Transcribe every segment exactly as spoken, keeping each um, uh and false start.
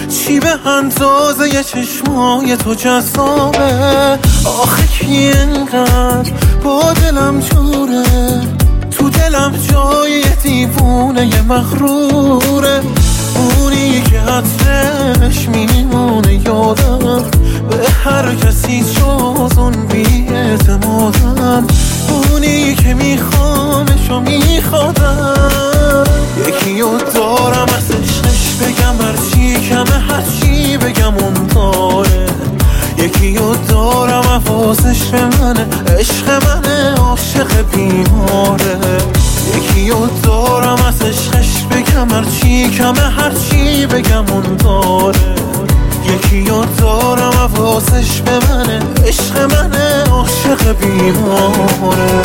چی به اندازه یه چشمای تو جذابه؟ آخه کی انقدر با دلم جوره؟ تو دلم جای یه دیوونه یه مغروره، اونی که عطرش میمونه یادم، به هر کسی جز اون بی اعتمادم، اونی که میخوامش و میخوادم. یکی رو دارم از عشقش بگم هرچی کمه، هرچی بگم اون داره. یکی رو دارم حواسش به منه، عشق منه، عاشق بیماره. یکی رو دارم از عشقش بگم هرچی کمه، هرچی بگم اون داره. یکی رو دارم حواسش به منه، عشق منه، عاشق بیماره.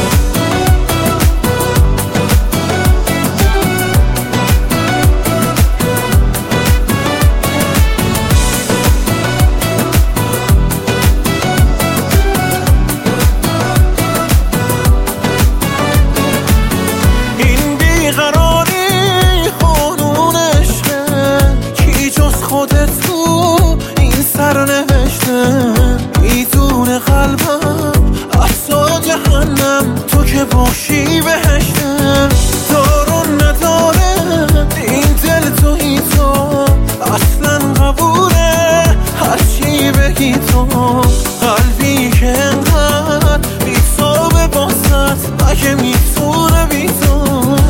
خودت تو این سر نوشته، میدونه قلبم حتی جهنم، تو که باشی بهشته. دارون نداره این دل توی تو، اصلا قبوله هرچی بگی تو. قلبی که انقدر بیتابه بازت، اگه میتونه بی تو.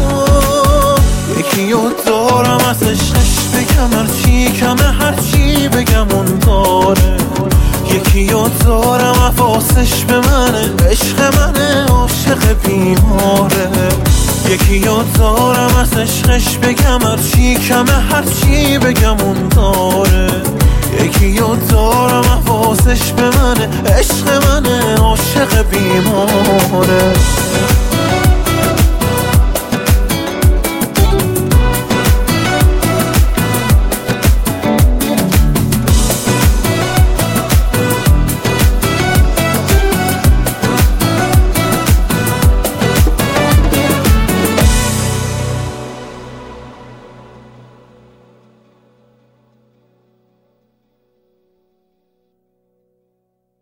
یکی رو دارم از عشقش بگم هرچی کمه، هرچی بگم اون داره. یکی رو دارم حواسش به منه، عشق منه، عاشق بیماره. یکی رو دارم از عشقش بگم هرچی کمه، هرچی بگم اون داره. یکی رو دارم حواسش به منه، عشق منه، عاشق بیماره.